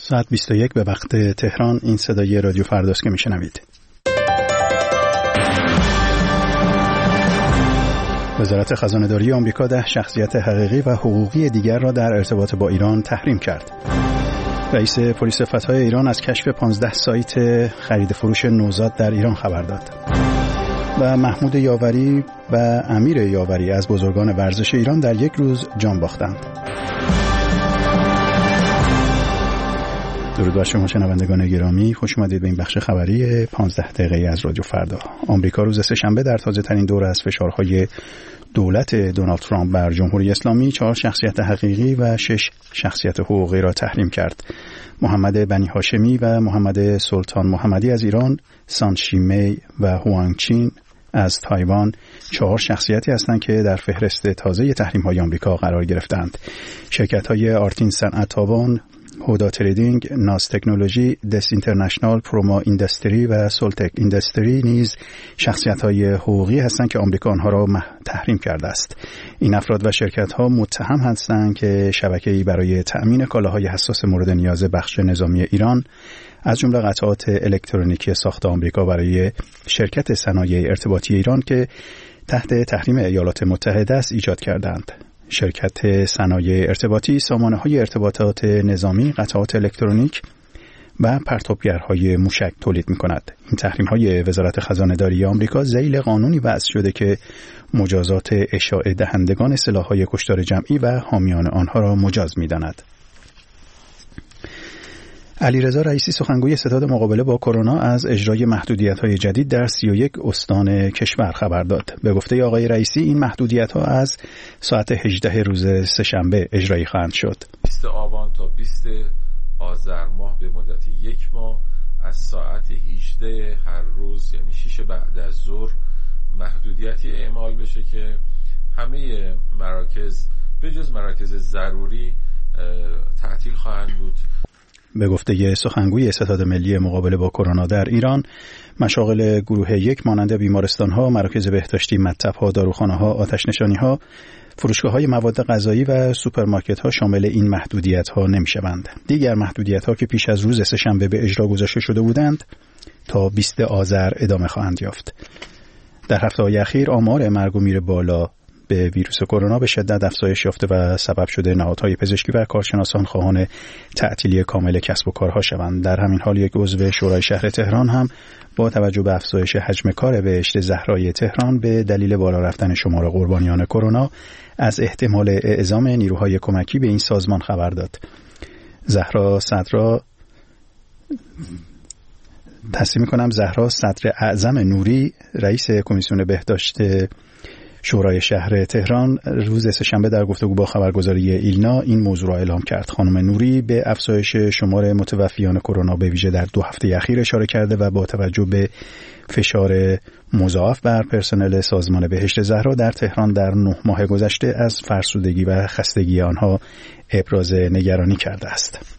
ساعت 21 به وقت تهران. این صدای رادیو فرداست که میشنوید. وزارت خزانه‌داری آمریکا 10 شخصیت حقیقی و حقوقی دیگر را در ارتباط با ایران تحریم کرد. رئیس پلیس فتای ایران از کشف 15 سایت خرید فروش نوزاد در ایران خبر داد. و محمود یاوری و امیر یاوری از بزرگان ورزش ایران در یک روز جان باختند. درود بر شما شنوندگان گرامی، خوش اومدید به این بخش خبری 15 دقیقه‌ای از رادیو فردا. آمریکا روز سه‌شنبه در تازه‌ترین دور از فشارهای دولت دونالد ترامپ بر جمهوری اسلامی 4 شخصیت حقیقی و 6 شخصیت حقوقی را تحریم کرد. محمد بنی هاشمی و محمد سلطان محمدی از ایران، سان شیمی و هوانگ چین از تایوان 4 شخصیتی هستند که در فهرست تازه تحریم‌های آمریکا قرار گرفتند. شرکت‌های آرتین صنعت تاوان، هودا تریدینگ، ناز تکنولوژی، دس اینترنشنال، پروما اینداستری و سولتک اینداستری نیز شخصیت‌های حقوقی هستند که آمریکا آنها را تحریم کرده است. این افراد و شرکت‌ها متهم هستند که شبکه‌ای برای تأمین کالاهای حساس مورد نیاز بخش نظامی ایران از جمله قطعات الکترونیکی ساخت آمریکا برای شرکت صنایع ارتباطی ایران که تحت تحریم ایالات متحده است ایجاد کردند. شرکت صنایع ارتباطی سامانه‌های ارتباطات نظامی، قطعات الکترونیک و پرتابگرهای موشک تولید می‌کند. این تحریم‌های وزارت خزانه‌داری آمریکا ذیل قانونی وضع شده که مجازات اشاعه دهندگان سلاح‌های کشتار جمعی و حامیان آنها را مجاز می‌داند. علیرضا رئیسی سخنگوی ستاد مقابله با کرونا از اجرای محدودیت‌های جدید در 31 استان کشور خبر داد. به گفته آقای رئیسی این محدودیت‌ها از ساعت 18 روز سه‌شنبه اجرایی خواهند شد. 20 آبان تا 20 آذر ماه به مدت 1 ماه از ساعت 18 هر روز یعنی 6 بعد از ظهر محدودیتی اعمال بشه که همه مراکز به جز مراکز ضروری تعطیل خواهند بود. به گفته سخنگوی ستاد ملی مقابله با کرونا در ایران، مشاغل گروه 1 مانند بیمارستان‌ها، مراکز بهداشتی، مطب‌ها، داروخانه‌ها، آتش‌نشانی‌ها، فروشگاه‌های مواد غذایی و سوپرمارکت‌ها شامل این محدودیت‌ها نمی‌شوند. دیگر محدودیت‌ها که پیش از روز سه‌شنبه به اجرا گذاشته شده بودند تا 20 آذر ادامه خواهند یافت. در هفته‌های اخیر آمار مرگ و میر بالا به ویروس کرونا به شدت افزایش یافته و سبب شده نهادهای پزشکی و کارشناسان خواهان تعطیلی کامل کسب و کارها شوند. در همین حال یک عضو شورای شهر تهران هم با توجه به افزایش حجم کار بهشت زهرای تهران به دلیل بالا رفتن شمار قربانیان کرونا از احتمال اعزام نیروهای کمکی به این سازمان خبر داد. زهرا صدر اعظم نوری، رئیس کمیسیون بهداشت شورای شهر تهران، روز سه‌شنبه در گفتگو با خبرگزاری ایلنا این موضوع را اعلام کرد. خانم نوری به افزایش شمار متوفیان کرونا به ویژه در 2 هفته اخیر اشاره کرده و با توجه به فشار مضاعف بر پرسنل سازمان بهشت زهرا در تهران در 9 ماه گذشته از فرسودگی و خستگی آنها ابراز نگرانی کرده است.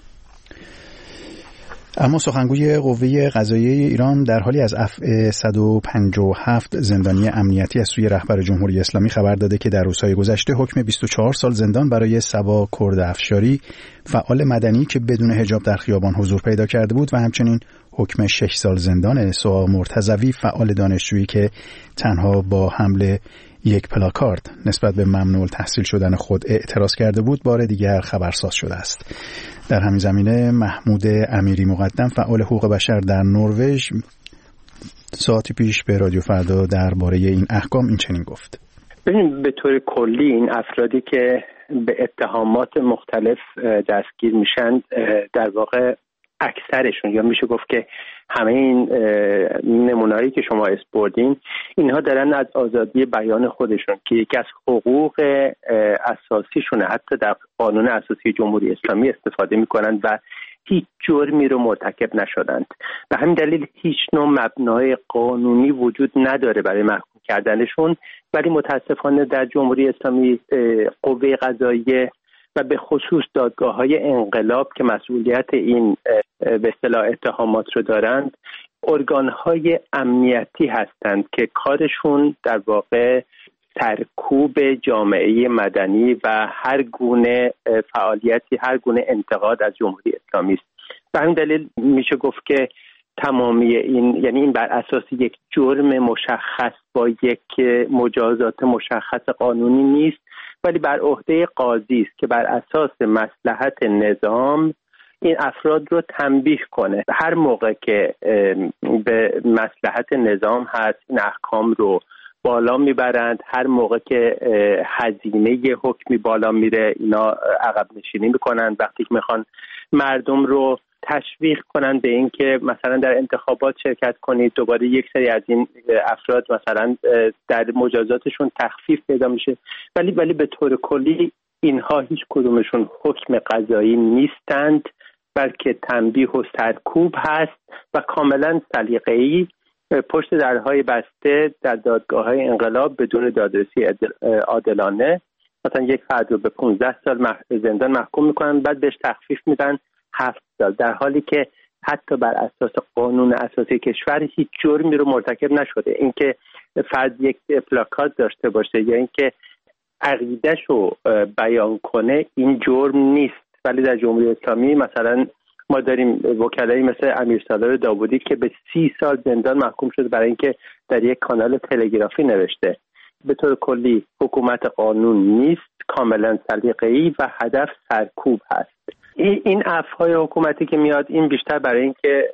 اما سخنگوی قوه قضاییه ایران در حالی از عفو 157 زندانی امنیتی از سوی رهبر جمهوری اسلامی خبر داده که در روزهای گذشته حکم 24 سال زندان برای صبا کرد افشاری، فعال مدنی که بدون حجاب در خیابان حضور پیدا کرده بود، و همچنین حکم 6 سال زندان سوها مرتضوی، فعال دانشجویی که تنها با حمل یک پلاکارد نسبت به ممنوع تحصیل شدن خود اعتراض کرده بود، بار دیگر خبرساز شده است. در همین زمینه محمود امیری مقدم، فعال حقوق بشر در نروژ، ساعتی پیش به رادیو فردا درباره این احکام این چنین گفت: ببینید، به طور کلی این افرادی که به اتهامات مختلف دستگیر میشن، در واقع اکثرشون، یا میشه گفت که همه این نمونه‌هایی که شما اسپردین، اینها دارن از آزادی بیان خودشون که یکی از حقوق اساسیشونه، حتی در قانون اساسی جمهوری اسلامی استفاده میکنند و هیچ جرمی رو مرتکب نشدند. به همین دلیل هیچ نوع مبنای قانونی وجود نداره برای محکوم کردنشون، ولی متاسفانه در جمهوری اسلامی قوه قضاییه و به خصوص دادگاه‌های انقلاب که مسئولیت این به اصطلاح اتهامات رو دارند، ارگان‌های امنیتی هستند که کارشون در واقع سرکوب جامعه مدنی و هر گونه فعالیتی، هر گونه انتقاد از جمهوری اسلامی است. به همین دلیل میشه گفت که تمامی این بر اساس یک جرم مشخص با یک مجازات مشخص قانونی نیست، ولی بر عهده قاضی است که بر اساس مصلحت نظام این افراد رو تنبیه کنه. هر موقع که به مصلحت نظام هست این احکام رو بالا میبرند، هر موقع که هزینه حکمی بالا میره اینا عقب نشینی میکنند. وقتی که میخوان مردم رو تشویق کنن به این که مثلا در انتخابات شرکت کنید، دوباره یک سری از این افراد مثلا در مجازاتشون تخفیف پیدا میشه، ولی به طور کلی اینها هیچ کدومشون حکم قضایی نیستند، بلکه تنبیه و سرکوب هست و کاملا سلیقه‌ای پشت درهای بسته در دادگاه‌های انقلاب بدون دادرسی عادلانه مثلا یک فرد رو به 15 سال زندان محکوم میکنن، بعد بهش تخفیف میدن 7 سال، در حالی که حتی بر اساس قانون اساسی کشور هیچ جرمی رو مرتکب نشده. اینکه فرد یک پلاکارد داشته باشه یا اینکه عقیده‌ش رو بیان کنه این جرم نیست. ولی در جمهوری اسلامی مثلا ما داریم وکلایی مثل امیرسالار داوودی که به 30 سال زندان محکوم شده برای اینکه در یک کانال تلگرافی نوشته. به طور کلی حکومت قانون نیست، کاملا سلیقه‌ای و هدف سرکوب هست. این عفوهای حکومتی که میاد این بیشتر برای اینکه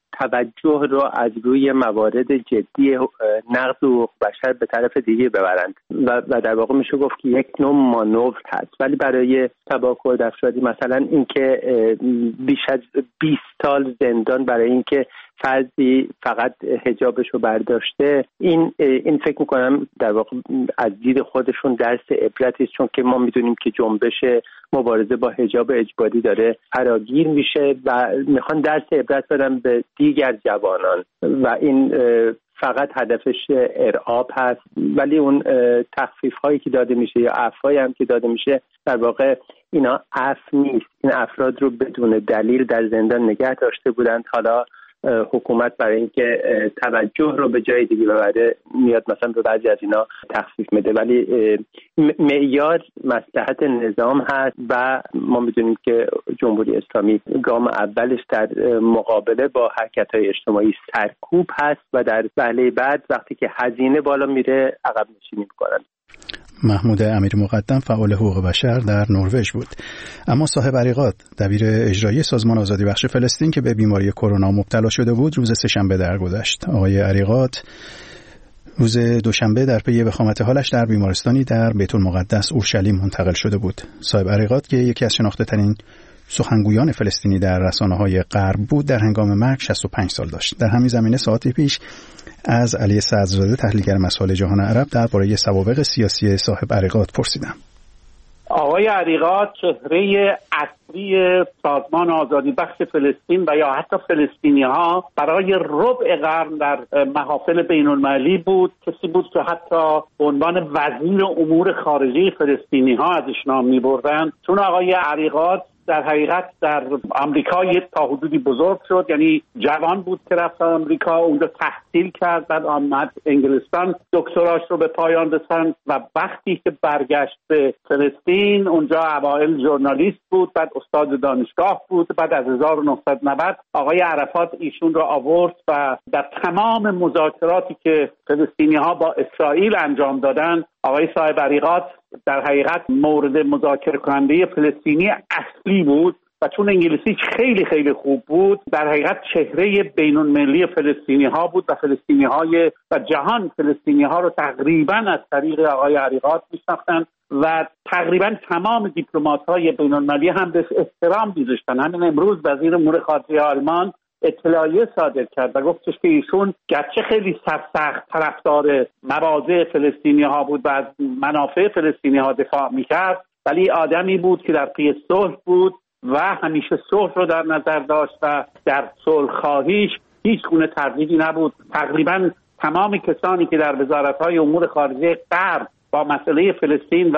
توجه رو از روی موارد جدی نقض حقوق بشر به طرف دیگه ببرند و در واقع میشه گفت که یک نوع مانور هست. ولی برای تباکر افرادی مثلا اینکه بیش از 20 سال زندان برای اینکه فردی فقط حجابش رو برداشته، این فکر میکنم در واقع از دید خودشون درس عبرتی است، چون که ما میدونیم که جنبش مبارزه با حجاب اجباری داره فراگیر میشه و میخوان درس عبرت بدن به دیگر جوانان و این فقط هدفش ارعاب هست. ولی اون تخفیف هایی که داده میشه یا عفوهایی هم که داده میشه در واقع اینا عفو نیست. این افراد رو بدون دلیل در زندان نگه داشته بودند، حالا حکومت برای اینکه توجه رو به جای دیگه ببره میاد مثلا به بعضی از اینا تخفیف میده، ولی معیار مصلحت نظام هست و ما میدونیم که جمهوری اسلامی گام اولش در مقابله با حرکت‌های اجتماعی سرکوب هست و در وهله بعد وقتی که هزینه بالا میره عقب نشینی میکنن. محمود امیر مقدم فعال حقوق بشر در نروژ بود. اما صاحب عریقات دبیر اجرایی سازمان آزادی بخش فلسطین که به بیماری کرونا مبتلا شده بود روز سه‌شنبه درگذشت. آقای عریقات روز دوشنبه در پی وخامت حالش در بیمارستانی در بیت المقدس اورشلیم منتقل شده بود. صاحب عریقات که یکی از شناخته‌ترین سخنگویان فلسطینی در رسانه‌های غرب بود در هنگام مرگ 65 سال داشت. در همین زمینه ساعتی پیش از علی صدرزاده تحلیلگر مسائل جهان عرب درباره سوابق سیاسی صاحب عریقات پرسیدم. آقای عریقات چهره اصلی سازمان آزادی بخش فلسطین و یا حتی فلسطینی‌ها برای ربع قرن در محافل بین‌المللی بود. کسی بود که حتی به عنوان وزیر امور خارجه فلسطینی‌ها ازش نام می‌بردن، چون آقای عریقات در حقیقت در آمریکا تا حدودی بزرگ شد، یعنی جوان بود که رفت آمریکا، اونجا تحصیل کرد، بعد آمد انگلستان دکتراش رو به پایان رساند و وقتی که برگشت به فلسطین اونجا اوایل ژورنالیست بود، بعد استاد دانشگاه بود. بعد از 1990 آقای عرفات ایشون رو آورد و در تمام مذاکراتی که فلسطینی‌ها با اسرائیل انجام دادن آقای صاحب عریقات در حقیقت مورد مذاکره کننده فلسطینی اصلی بود و چون انگلیسی خیلی خیلی خوب بود در حقیقت چهره بین‌المللی فلسطینی ها بود و فلسطینی های و جهان فلسطینی ها رو تقریبا از طریق آقای عریقات میشناختن و تقریبا تمام دیپلمات های بین‌المللی هم به احترام می‌ذاشتن. همین امروز وزیر امور خارجه آلمان اطلاعیه صادر کرد و گفتش که ایشون گرچه خیلی سخت طرفدار مواضع فلسطینی ها بود و از منافع فلسطینی ها دفاع میکرد، ولی آدمی بود که در پی صلح بود و همیشه صلح رو در نظر داشت و در صلح خواهیش هیچ گونه تردیدی نبود. تقریبا تمام کسانی که در وزارت‌های امور خارجه غرب با مسئله فلسطین و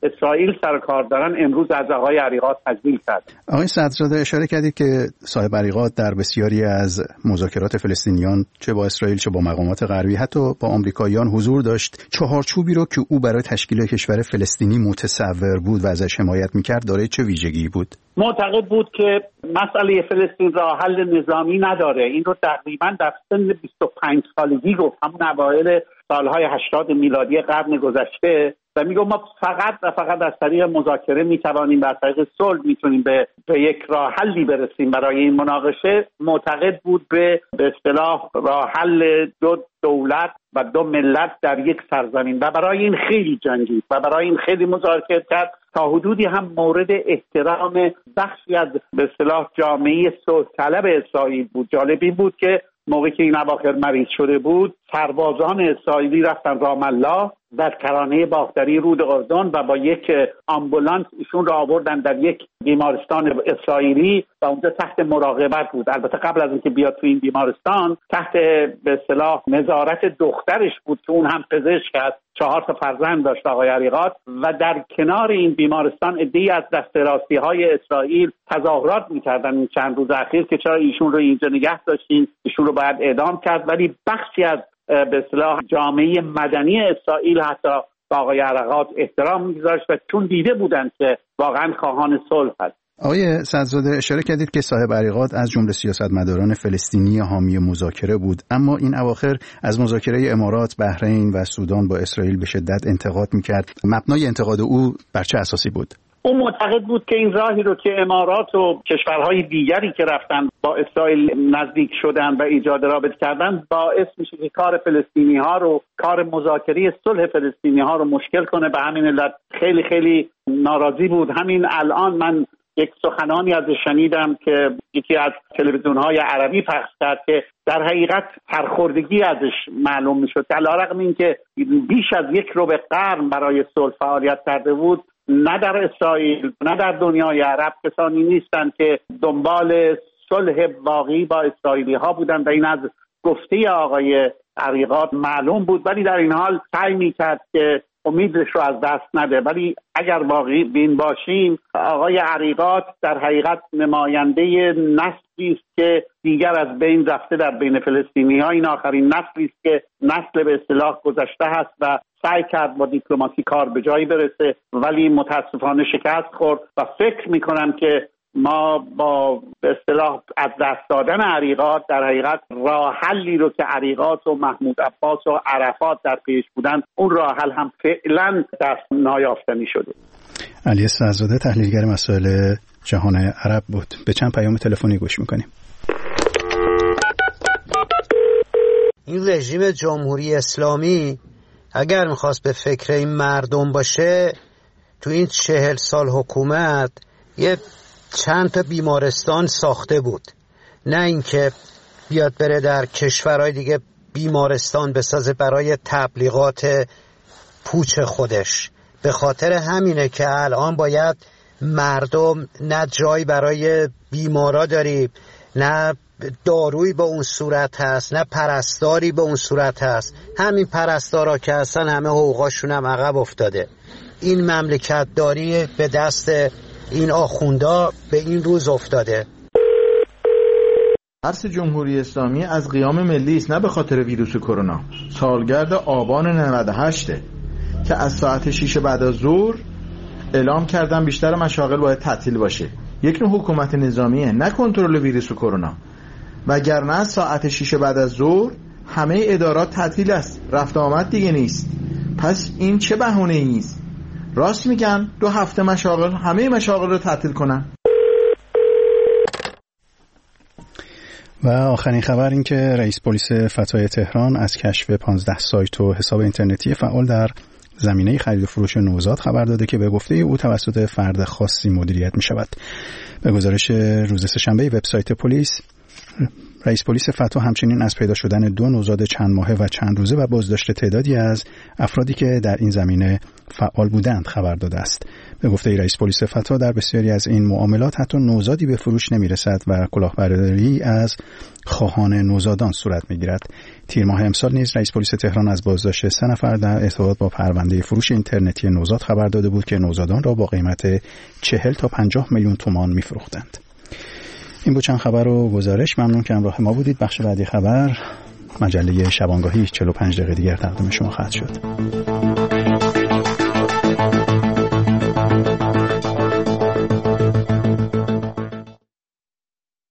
اسرائیل سر کار دارن امروز از آقای عریقات تجلیل کرد. آقای صدرزاده اشاره کردید که صاحب عریقات در بسیاری از مذاکرات فلسطینیان چه با اسرائیل چه با مقامات غربی حتی با آمریکاییان حضور داشت. چهارچوبی رو که او برای تشکیل کشور فلسطینی متصور بود و ازش حمایت میکرد داره چه ویژگی بود؟ معتقد بود که مسئله فلسطین راه حل نظامی نداره. این رو تقریبا در سن 25 سالگی گفت، همون اوایل سالهای 80 میلادی قرن گذشته، و میگم ما فقط از طریق مذاکره میتوانیم و از طریق صلح میتونیم به یک راه حلی برسیم برای این مناقشه. معتقد بود به اصطلاح راه حل دو دولت و دو ملت در یک سرزمین و برای این خیلی جنگید و برای این خیلی مذاکره کرد. تا حدودی هم مورد احترام بخشی از به اصطلاح جامعه صلح طلب اسرائیل بود. جالب این بود که موقعی که این اواخر مریض شده بود، سربازان اسرائیلی رفتن رام الله در کرانه باختری رود اردن و با یک آمبولانس ایشون را آوردن در یک بیمارستان اسرائیلی و اونجا تحت مراقبت بود. البته قبل از اینکه بیاد تو این بیمارستان تحت به اصطلاح نظارت دخترش بود که اون هم پزشک است. 4 فرزند داشت آقای عریقات و در کنار این بیمارستان عده‌ای از دست راستی‌های اسرائیل تظاهرات می‌کردن این چند روز اخیر که چرا ایشون رو اینجا نگه داشتین، ایشون رو باید اعدام کرد. ولی بخشی از به اصطلاح جامعه مدنی اسرائیل حتی با آقای عریقات احترام می‌گذاشت و چون دیده بودند که واقعا خواهان صلح است. آقای صدرزاده اشاره کردید که صاحب عریقات از جمله سیاستمداران فلسطینی حامی مذاکره بود، اما این اواخر از مذاکره امارات، بحرین و سودان با اسرائیل به شدت انتقاد می‌کرد. مبنای انتقاد او بر چه اساسی بود؟ او معتقد بود که این راهی رو که امارات و کشورهای دیگری که رفتن با اسرائیل نزدیک شدن و ایجاد رابطه کردن باعث میشه که کار فلسطینی‌ها رو، کار مذاکره صلح فلسطینی‌ها رو مشکل کنه. به همین علت خیلی خیلی ناراضی بود. همین الان من یک سخنانی ازش شنیدم که یکی از تلویزیون‌های عربی پخش کرد که در حقیقت سرخوردگی ازش معلوم میشد که علیرغم اینکه بیش از یک ربع قرن برای صلح فعالیت کرده بود، نه در اسرائیل نه در دنیای عرب کسانی نیستند که دنبال صلح واقعی با اسرائیلی ها بودن و این از گفته آقای عریقات معلوم بود. ولی در این حال سعی میکرد که امیدش رو از دست نده. ولی اگر واقعی بین باشیم، آقای عریقات در حقیقت نماینده نسلی است که دیگر از بین رفته در بین فلسطینی ها. این آخرین نسلی است که نسل به اصطلاح گذشته هست و سعی کرد با دیپلماسی کار به جایی برسه، ولی متاسفانه شکست خورد و فکر میکنم که ما با به اصطلاح از دست دادن عریقات در حقیقت راه حلی رو که عریقات و محمود عباس و عرفات در پیش بودن، اون راه حل هم فعلا دست نایافتنی شده. علی صدرزاده تحلیلگر مسائل جهان عرب بود. به چند پیام تلفنی گوش میکنیم. این رژیم جمهوری اسلامی اگر میخواست به فکر این مردم باشه، تو این 40 سال حکومت یه چند تا بیمارستان ساخته بود، نه اینکه بیاد بره در کشورهای دیگه بیمارستان بسازه برای تبلیغات پوچ خودش. به خاطر همینه که الان باید مردم نه جایی برای بیمارا داریم، نه دارویی به اون صورت هست، نه پرستاری به اون صورت هست. همین پرستارا که هستن همه حقوقاشون هم عقب افتاده. این مملکت داری به دست این آخوندا به این روز افتاده. ترس جمهوری اسلامی از قیام ملی است، نه به خاطر ویروس کرونا. سالگرد آبان 98 که از ساعت 6 بعد از ظهر اعلام کردن بیشتر مشاغل باید تعطیل باشه. یک نوع حکومت نظامیه، نه کنترل ویروس کرونا. وگرنه از ساعت 6 بعد از ظهر همه ادارات تعطیل است، رفت آمد دیگه نیست. پس این چه بهانه‌ای است؟ راست میگن 2 هفته مشاغل، همه مشاغل رو تعطیل کنن. و آخرین خبر این که رئیس پلیس فتای تهران از کشف 15 سایت و حساب اینترنتی فعال در زمینه خرید و فروش نوزاد خبر داده که به گفته او توسط فرد خاصی مدیریت می شود. به گزارش روز سه‌شنبه وبسایت پلیس، رئیس پلیس فتا همچنین از پیدا شدن 2 نوزاد چند ماهه و چند روزه و بازداشت تعدادی از افرادی که در این زمینه فعال بودند خبر داده است. به گفته رئیس پلیس فتا در بسیاری از این معاملات حتی نوزادی به فروش نمیرسد و کلاهبرداری از خواهان نوزادان صورت میگیرد. تیر ماه امسال نیز رئیس پلیس تهران از بازداشت 3 نفر در ارتباط با پرونده فروش اینترنتی نوزاد خبر داده بود که نوزادان را با قیمت 40 تا 50 میلیون تومان میفروختند. این بود چند خبر و گزارش. ممنون که همراه ما بودید. بخش بعدی خبر مجله شبانگاهی 45 دقیقه دیگر تقدیم شما خواهد شد.